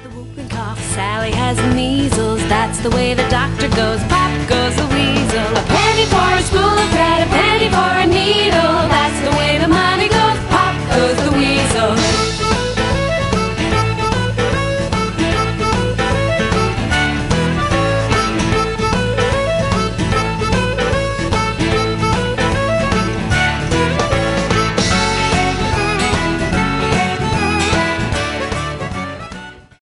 the whooping cough. Sally has the measles. That's the way the doctor goes. Pop goes the weasel. A penny for a spool of bread.